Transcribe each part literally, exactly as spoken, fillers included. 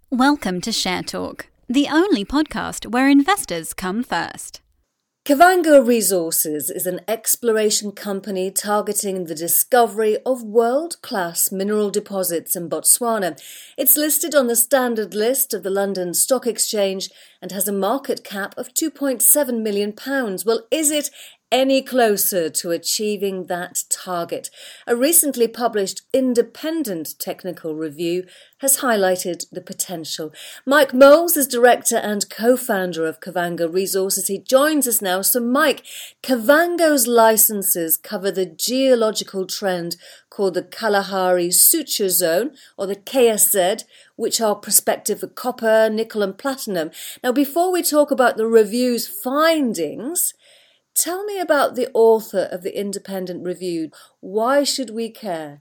Welcome to Share Talk, the only podcast where investors come first. Kavango Resources is an exploration company targeting the discovery of world-class mineral deposits in Botswana. It's listed on the standard list of the London Stock Exchange and has a market cap of two point seven million pounds. Well, is it any closer to achieving that target? A recently published independent technical review has highlighted the potential. Mike Moles is director and co-founder of Kavango Resources. He joins us now. So Mike, Kavango's licenses cover the geological trend called the Kalahari Suture Zone, or the K S Z, which are prospective for copper, nickel and platinum. Now, before we talk about the review's findings, tell me about the author of the independent review. Why should we care?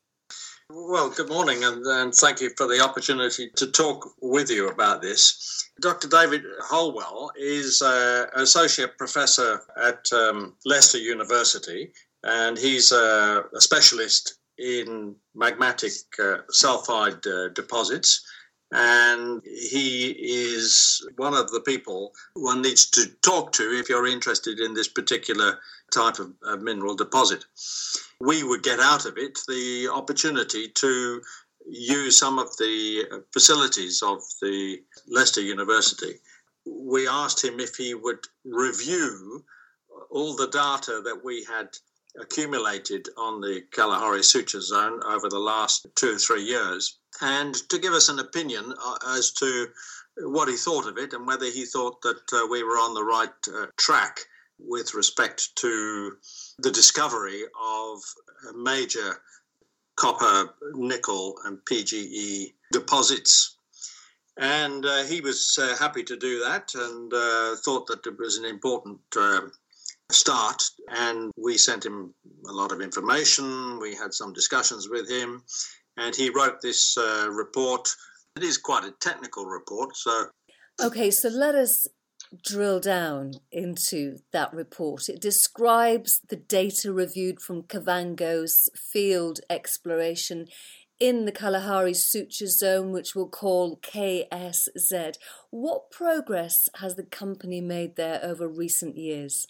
Well, good morning, and, and thank you for the opportunity to talk with you about this. Doctor David Holwell is uh, an associate professor at um, Leicester University, and he's uh, a specialist in magmatic uh, sulfide uh, deposits. And he is one of the people one needs to talk to if you're interested in this particular type of, of mineral deposit. We would get out of it the opportunity to use some of the facilities of the Leicester University. We asked him if he would review all the data that we had accumulated on the Kalahari Suture Zone over the last two or three years, and to give us an opinion as to what he thought of it and whether he thought that uh, we were on the right uh, track with respect to the discovery of major copper, nickel and P G E deposits. And uh, he was uh, happy to do that and uh, thought that it was an important uh, start, and we sent him a lot of information. We had some discussions with him, and he wrote this uh, report. It is quite a technical report. So, okay, so let us drill down into that report. It describes the data reviewed from Kavango's field exploration in the Kalahari Suture Zone, which we'll call K S Z. What progress has the company made there over recent years?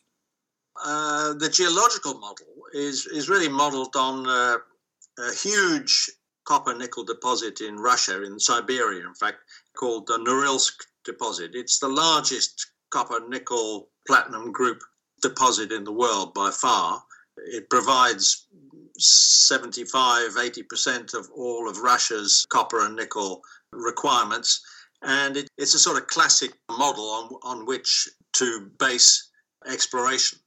Uh, the geological model is, is really modelled on uh, a huge copper-nickel deposit in Russia, in Siberia, in fact, called the Norilsk deposit. It's the largest copper-nickel-platinum group deposit in the world by far. It provides seventy-five, eighty percent of all of Russia's copper and nickel requirements, and it, it's a sort of classic model on, on which to base exploration.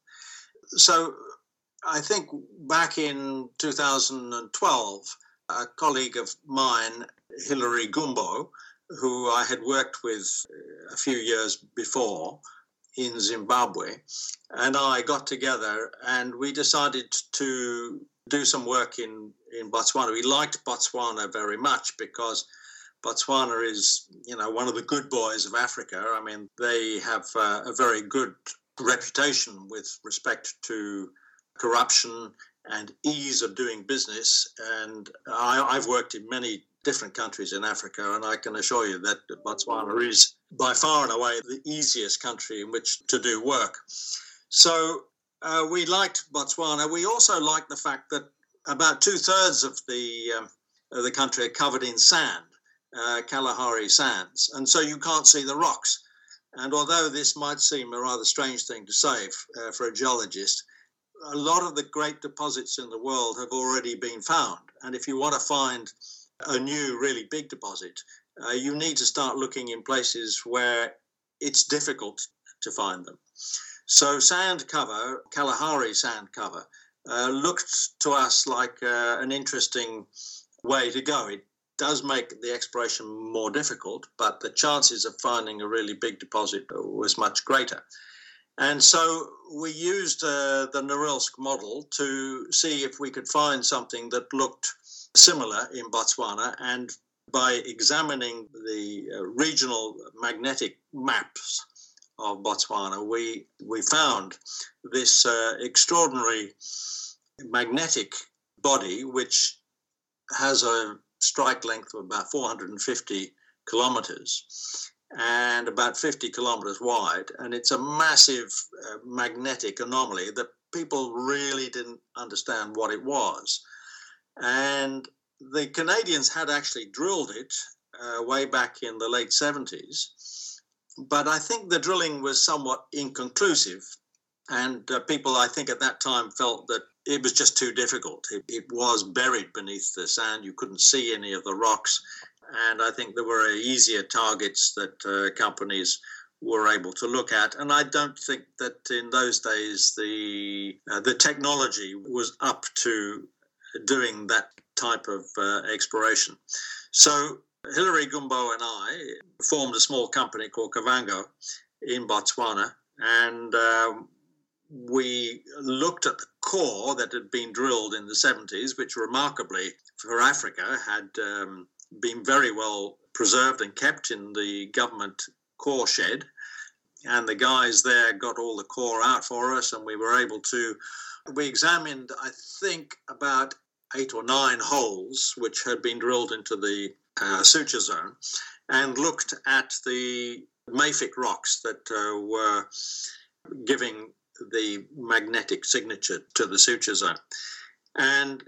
So I think back in two thousand twelve, a colleague of mine, Hilary Gumbo, who I had worked with a few years before in Zimbabwe, and I got together and we decided to do some work in, in Botswana. We liked Botswana very much because Botswana is, you know, one of the good boys of Africa. I mean, they have uh, a very good reputation with respect to corruption and ease of doing business. And I, I've worked in many different countries in Africa, and I can assure you that Botswana is by far and away the easiest country in which to do work. So uh, we liked Botswana. We also liked the fact that about two-thirds of the, um, of the country are covered in sand, uh, Kalahari sands, and so you can't see the rocks. And although this might seem a rather strange thing to say uh, for a geologist, a lot of the great deposits in the world have already been found. And if you want to find a new, really big deposit, uh, you need to start looking in places where it's difficult to find them. So sand cover, Kalahari sand cover, uh, looked to us like uh, an interesting way to go. It does make the exploration more difficult, but the chances of finding a really big deposit was much greater. And so we used uh, the Norilsk model to see if we could find something that looked similar in Botswana. And by examining the uh, regional magnetic maps of Botswana, we, we found this uh, extraordinary magnetic body, which has a strike length of about four hundred fifty kilometres and about fifty kilometres wide. And it's a massive uh, magnetic anomaly that people really didn't understand what it was. And the Canadians had actually drilled it uh, way back in the late seventies. But I think the drilling was somewhat inconclusive. And uh, people, I think, at that time felt that it was just too difficult. It, it was buried beneath the sand. You couldn't see any of the rocks. And I think there were easier targets that uh, companies were able to look at. And I don't think that in those days the uh, the technology was up to doing that type of uh, exploration. So Hilary Gumbo and I formed a small company called Kavango in Botswana, and um, we looked at the core that had been drilled in the seventies, which remarkably for Africa had um, been very well preserved and kept in the government core shed. And the guys there got all the core out for us, and we were able to, we examined, I think, about eight or nine holes which had been drilled into the uh, suture zone, and looked at the mafic rocks that uh, were giving the magnetic signature to the suture zone. And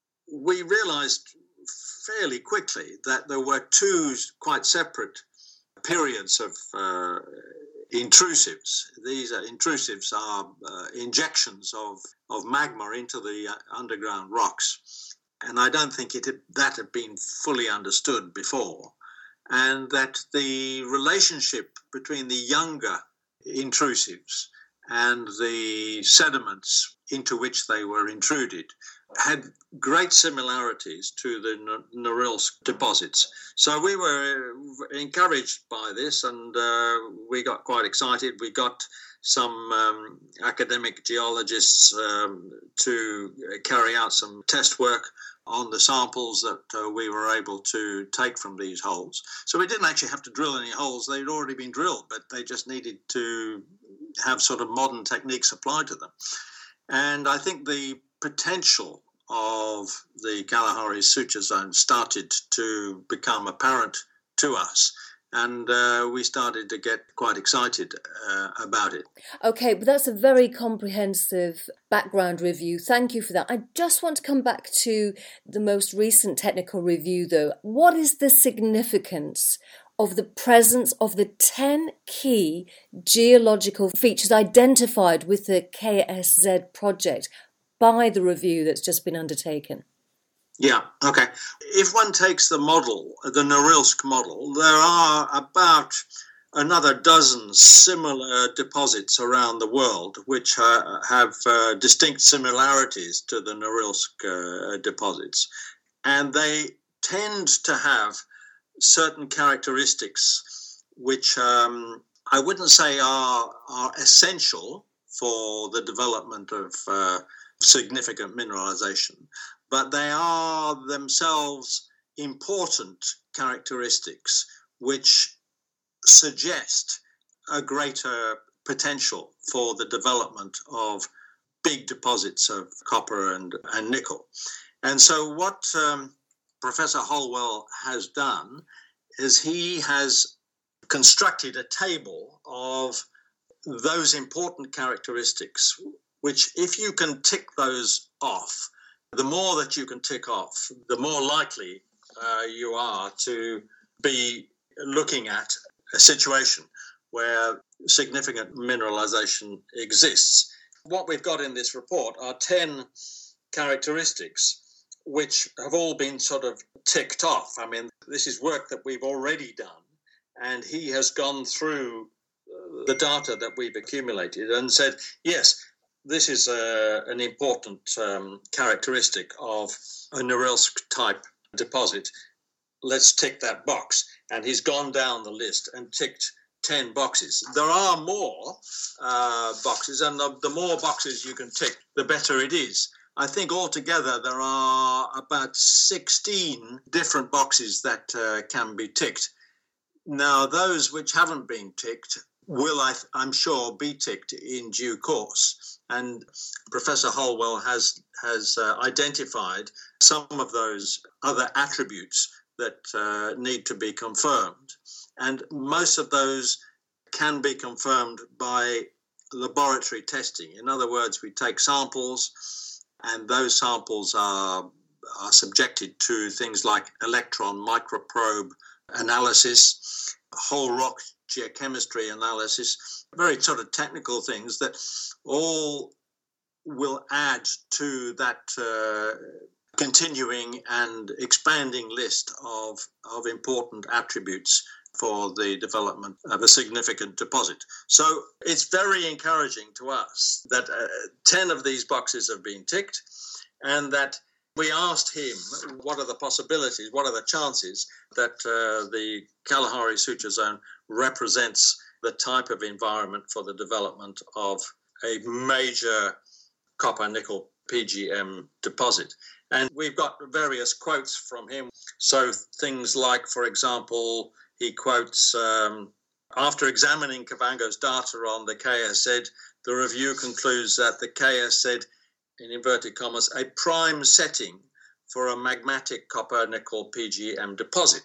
we realized fairly quickly that there were two quite separate periods of uh, intrusives. These are intrusives are uh, injections of, of magma into the uh, underground rocks. And I don't think it had, that had been fully understood before. And that the relationship between the younger intrusives and the sediments into which they were intruded had great similarities to the Norilsk deposits. So we were encouraged by this, and uh, we got quite excited. We got some um, academic geologists um, to carry out some test work on the samples that uh, we were able to take from these holes. So we didn't actually have to drill any holes. They'd already been drilled, but they just needed to have sort of modern techniques applied to them. And I think the potential of the Kalahari suture zone started to become apparent to us. And uh, we started to get quite excited uh, about it. Okay, but that's a very comprehensive background review. Thank you for that. I just want to come back to the most recent technical review, though. What is the significance of the presence of the ten key geological features identified with the K S Z project by the review that's just been undertaken? Yeah, okay. If one takes the model, the Norilsk model, there are about another dozen similar deposits around the world which uh, have uh, distinct similarities to the Norilsk uh, deposits. And they tend to have certain characteristics which um, I wouldn't say are, are essential for the development of uh, significant mineralization, but they are themselves important characteristics which suggest a greater potential for the development of big deposits of copper and, and nickel. And so what um, Professor Holwell has done is he has constructed a table of those important characteristics which, if you can tick those off, the more that you can tick off, the more likely uh, you are to be looking at a situation where significant mineralization exists. What we've got in this report are ten characteristics which have all been sort of ticked off. I mean, this is work that we've already done, and he has gone through the data that we've accumulated and said, yes, this is a, an important um, characteristic of a Norilsk type deposit. Let's tick that box. And he's gone down the list and ticked ten boxes. There are more uh, boxes, and the, the more boxes you can tick, the better it is. I think altogether there are about sixteen different boxes that uh, can be ticked. Now, those which haven't been ticked will, I, I'm sure, be ticked in due course. And Professor Holwell has has uh, identified some of those other attributes that uh, need to be confirmed. And most of those can be confirmed by laboratory testing. In other words, we take samples, and those samples are, are subjected to things like electron microprobe analysis, whole rock geochemistry analysis, very sort of technical things that all will add to that uh, continuing and expanding list of, of important attributes for the development of a significant deposit. So it's very encouraging to us that uh, ten of these boxes have been ticked, and that we asked him what are the possibilities, what are the chances that uh, the Kalahari Suture Zone represents the type of environment for the development of a major copper-nickel P G M deposit. And we've got various quotes from him. So things like, for example, he quotes, um, after examining Kavango's data on the K S Z, the review concludes that the K S Z, in inverted commas, a prime setting for a magmatic copper-nickel P G M deposit.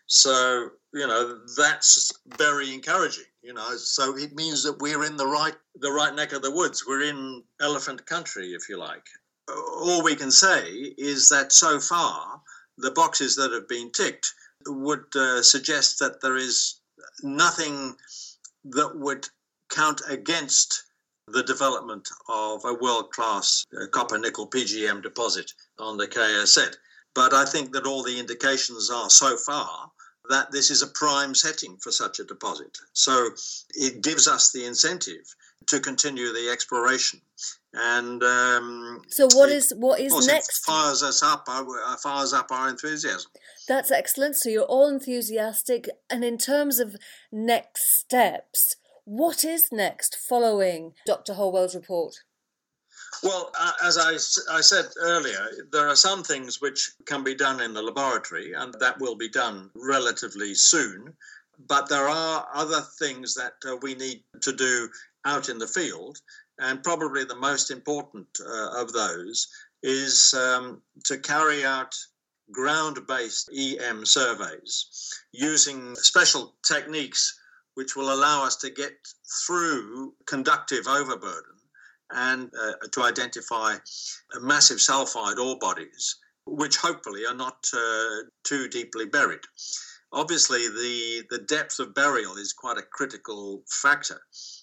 So, you know, that's very encouraging, you know. So it means that we're in the right the right neck of the woods. We're in elephant country, if you like. All we can say is that so far, the boxes that have been ticked would uh, suggest that there is nothing that would count against the development of a world-class uh, copper-nickel P G M deposit on the K S Z. But I think that all the indications are so far that this is a prime setting for such a deposit. So it gives us the incentive to continue the exploration. And um, so what is what is next? It fires us up, uh, fires up our enthusiasm. That's excellent. So you're all enthusiastic. And in terms of next steps, what is next following Doctor Holwell's report? Well, uh, as I, I said earlier, there are some things which can be done in the laboratory, and that will be done relatively soon. But there are other things that uh, we need to do out in the field, and probably the most important uh, of those is um, to carry out ground-based E M surveys using special techniques which will allow us to get through conductive overburden and uh, to identify massive sulfide ore bodies, which hopefully are not uh, too deeply buried. Obviously, the, the depth of burial is quite a critical factor.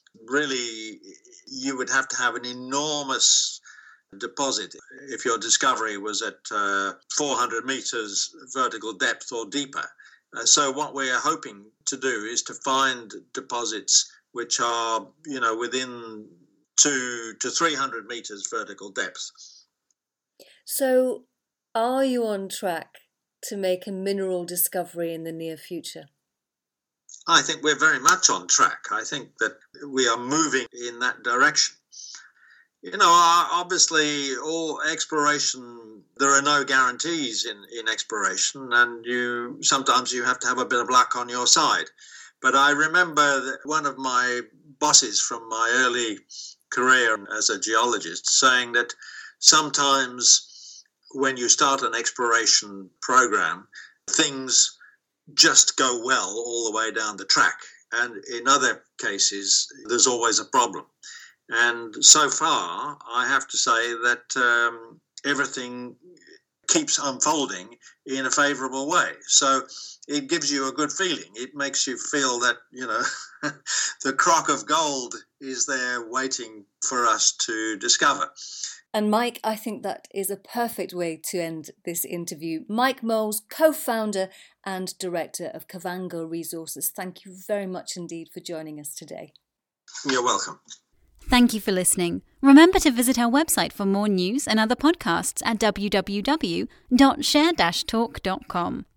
Really, you would have to have an enormous deposit if your discovery was at uh, four hundred meters vertical depth or deeper. Uh, so what we are hoping to do is to find deposits which are, you know, within two to three hundred meters vertical depth. So are you on track to make a mineral discovery in the near future? I think we're very much on track. I think that we are moving in that direction. You know, obviously, all exploration, there are no guarantees in, in exploration, and you sometimes you have to have a bit of luck on your side. But I remember that one of my bosses from my early career as a geologist saying that sometimes when you start an exploration program, things just go well all the way down the track. And in other cases, there's always a problem. And so far, I have to say that um, everything keeps unfolding in a favourable way. So it gives you a good feeling. It makes you feel that, you know, the crock of gold is there waiting for us to discover. And Mike, I think that is a perfect way to end this interview. Mike Moles, co-founder and director of Kavango Resources. Thank you very much indeed for joining us today. You're welcome. Thank you for listening. Remember to visit our website for more news and other podcasts at w w w dot share dash talk dot com.